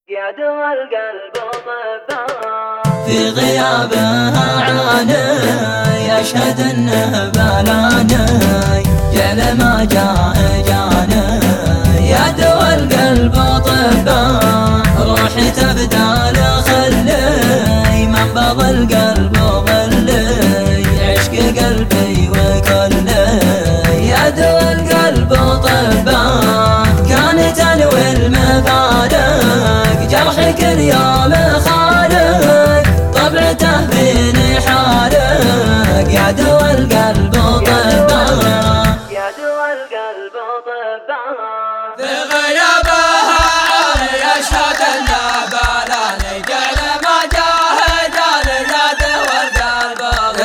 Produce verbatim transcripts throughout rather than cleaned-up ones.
يا دوا القلب طبا في غيابها عاني يشهد انه بلاني جل ما جاء جاني يا دوا القلب طبا روحي تبدال خلي منبض القلب ظلي عشق قلبي وكلي يا دوا القلب طبا كانت تنوي المفارق جرحي كل يوم خالق طبعته فيني حارق يا دوا القلب طبا يا دوا القلب طبا في غيابها عاني يشهد انه بلاني جعل ما جاهداني يا دوا القلب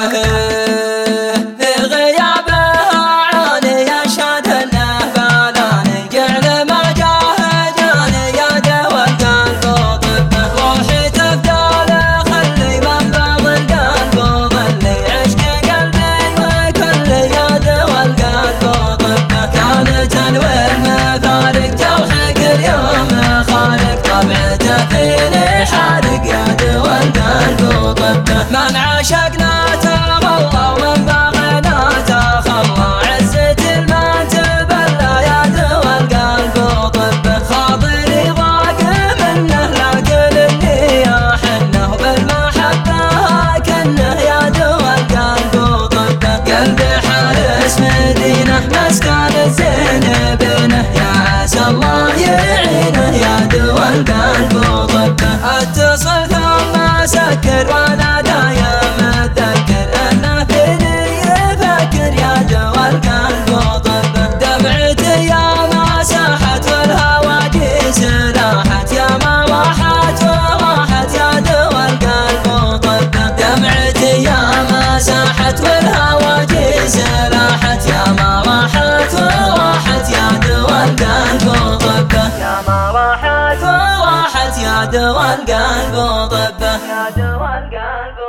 في غيابها عاني يشهد انه بلاني جعل ما جاهداني يا دوا القلب طبا روحي تبدال خلي منبض القلب ظلي عشق قلبي وكلي يا دوا القلب طبا كانت تنوي المفارق جرحي كل يوم خالق طبعته فيني حارق يا دوا القلب طبا من عشقنا تغلى ومن بغينا تخلى عزة المن تبلى يا دوا القلب طبا خاطري ضاق منه لكن اني احنه بالمحبة كنه يا دوا القلب طبا قلبي حارس مدينه مسكن الزين بينه يا عسى الله يعينه يا دوا القلب طبا اتصل ثم سكر وانا دايم اتذكر انه فيني يفكر يا دوا القلب طبا دمعتي يا ما ساحت والهواجي سلاحت يا ما راحت وراحت يا دوا القلب طبا دمعتي يا ما ساحت والهواجي سلاحت يا ما راحت وراحت يا دوا القلب طبا يا ما راحت وراحت يا دوا القلب طبا يا دوا القلب